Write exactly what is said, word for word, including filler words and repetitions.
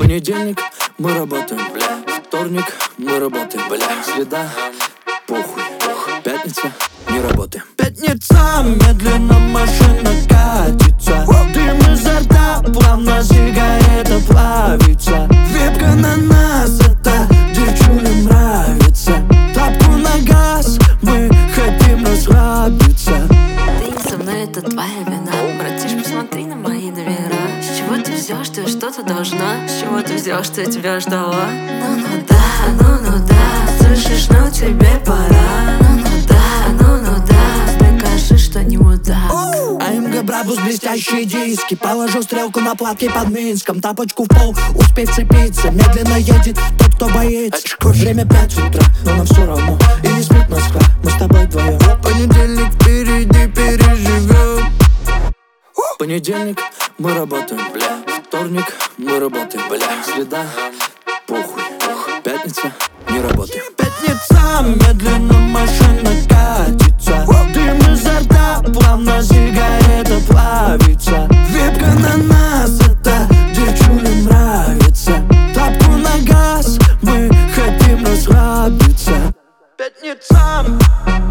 Понедельник мы работаем, бля. Вторник мы работаем, бля. Среда похуй, пятница не работаем. Пятница, медленно машина катится. Дым изо рта, плавно сигарета плавится. Вебка на нас, это девчулям нравится. Тапку на газ, мы хотим расслабиться. Ты не со мной, это твоя вина. Братиш, посмотри на мои номера. С чего ты взял, что я что-то должна? С чего ты взял, что я тебя ждала? Ну-ну да, ну-ну да, слышишь, ну тебе пора. Ну-ну да, ну-ну да, докажи, что не мудак. АМГ Брабус, блестящие диски. Положу стрелку на платке под Минском. Тапочку в пол, успей вцепиться. Медленно едет тот, кто боится. Время пять утра, но нам все равно. И не спит Москва, мы с тобой вдвоем. Понедельник впереди, переживем. Понедельник мы работаем, бля. Вторник мы работаем, бля. Среда похуй, пятница не работаем. Пятница, медленно машина катится. Дым изо рта, плавно сигарета плавится. Вебка на нас, это девчулям нравится. Тапку на газ, мы хотим расслабиться. Пятница.